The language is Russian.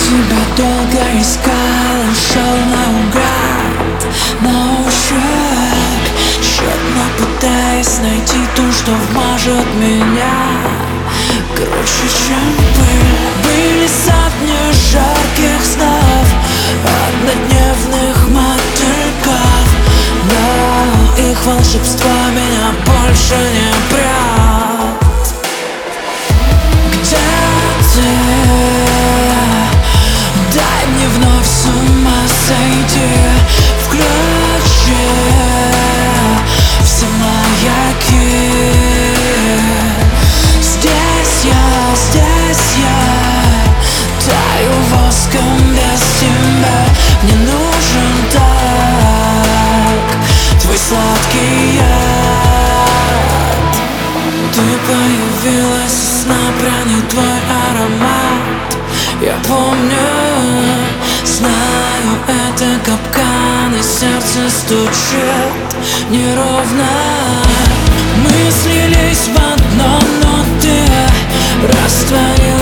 Тебя долго искал, шел наугад, на ощупь, тщетно пытаясь найти то, что вмажет меня круче, чем пыль. Были сотни жарких снов, однодневных мотыльков, но их волшебство меня больше не прет. Где ты? Дай мне вновь с ума сойти, включи все маяки. Здесь я таю воском без тебя. Мне нужен так твой сладкий яд. Ты появилась из сна, пранит твой аромат. Я помню, знаю, это капкан, и сердце стучит неровно. Мы слились в одно, но ты растворилась.